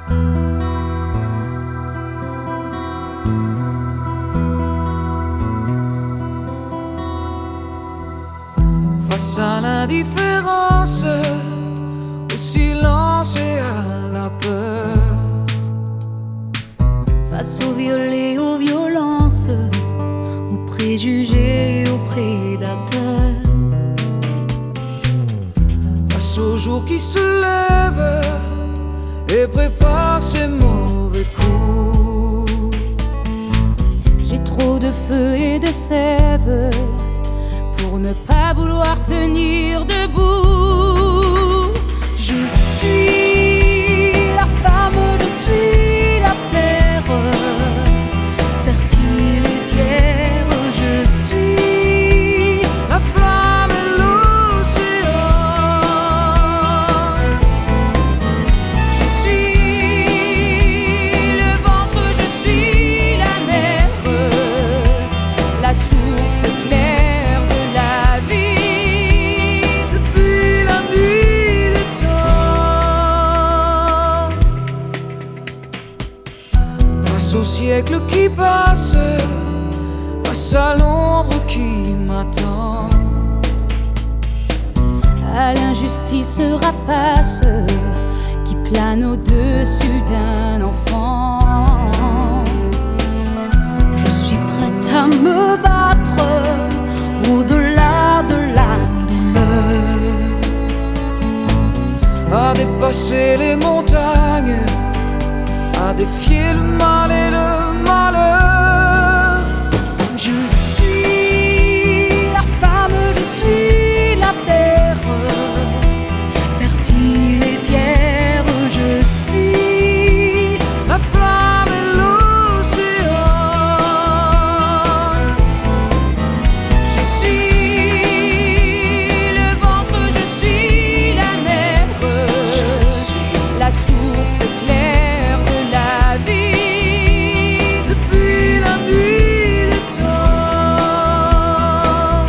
Face à l'indifférence, au silence et à la peur, face aux violets, aux violences, aux préjugés et aux prédateurs, face au jour qui se lève et prépare ses mauvais coups. J'ai trop de feu et de sève pour ne pas vouloir tenir debout. Je suis la femme, je suis la terre, fertile et fière. Je suis la flamme et l'océan. Je suis le ventre, je suis la mer, la source claire. Au siècle qui passe, face à l'ombre qui m'attend, à l'injustice rapace qui plane au-dessus d'un enfant. Je suis prête à me battre au-delà de la douleur, à dépasser les montagnes, à défier le mal et le malheur. Je suis la femme, je suis la terre, fertile et fière. Je suis la flamme et l'océan. Je suis le ventre, je suis la mer, la source claire de la vie. Depuis la nuit des temps,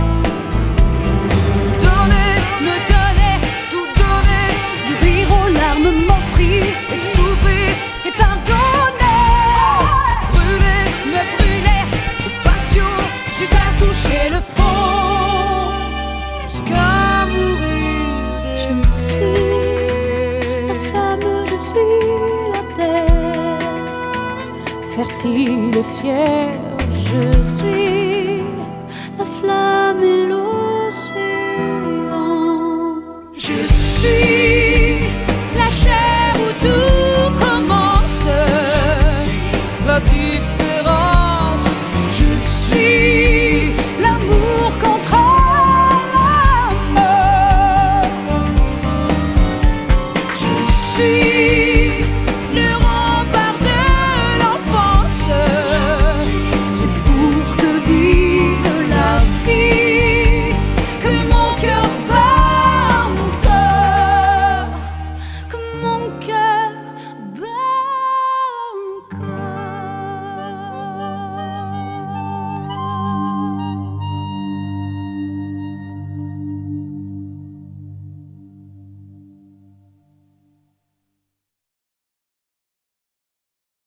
Me donner, tout donner, du rire aux larmes m'offrir, et souffrir et pardonner, brûler me brûler de passion jusqu'à toucher le fond. jusqu'à mourir Je d'aimer. suis la femme, je suis la terre, fertile et fière. Je suis la flamme et l'océan. Je suis